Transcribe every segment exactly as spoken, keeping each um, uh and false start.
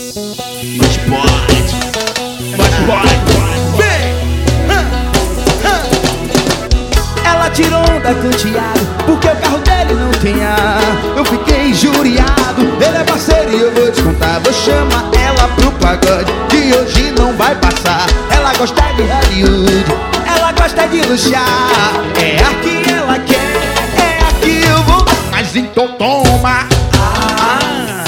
Mas pode, mas pode. Vem! Ela tirou onda com o Thiago, porque o carro dele não tem ar. Eu fiquei injuriado, ele é parceiro e eu vou te contar. Vou chamar ela pro pagode, que hoje não vai passar. Ela gosta de Hollywood, ela gosta de luxar. É aqui ela quer, é aqui eu vou. Mas então toma. Ah,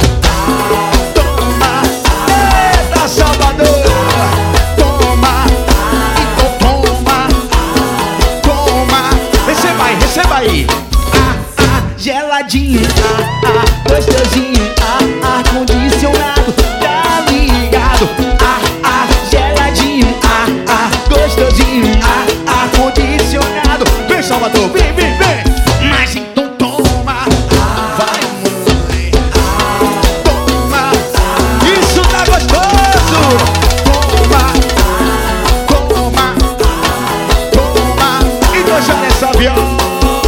toma, eita Salvador. Toma, então toma, toma. Receba aí, receba aí. Ah, ah, geladinho, ah, ah, gostosinho, ah, ah, condicionado, tá ligado? Ah, ah, geladinho, ah, ah, gostosinho, ah, ah, condicionado. Vem, Salvador, vem, vem, vem. Mas então toma. Vai, mãe. Toma. Isso tá gostoso! Toma. Toma. Toma. E deixa nessa viola.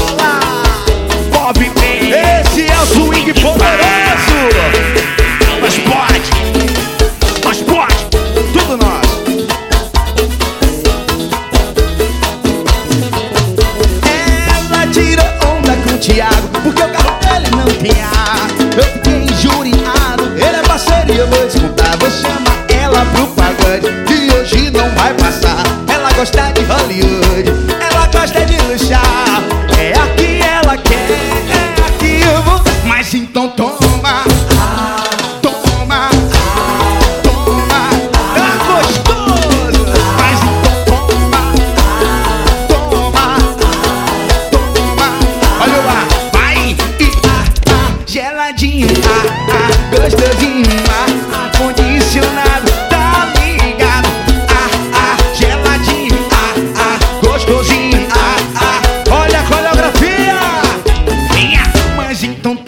Bob, esse é o swing poderoso. Mas pode. Mas pode. Tudo nosso. Ela tirou onda com o Thiago, porque o carro dele não tem ar. Eu fiquei injuriado, ele é parceiro e eu vou te contar. Vou chamar ela pro pagode, que hoje não vai passar. Ela gosta de Hollywood, ela gosta de luxar. É aqui ela quer, é aqui eu vou. Mas então toma. Toma. Toma. Tá gostoso! Mas então toma. Toma. Toma. Olha lá. Vai. E Ah, ah, geladinho, ah, ah, gostosinho, ah, ah, condicionado, tá ligado? Ah, ah, geladinho, ah, ah, gostosinho, ah, ah, olha a coreografia! venha. Mas então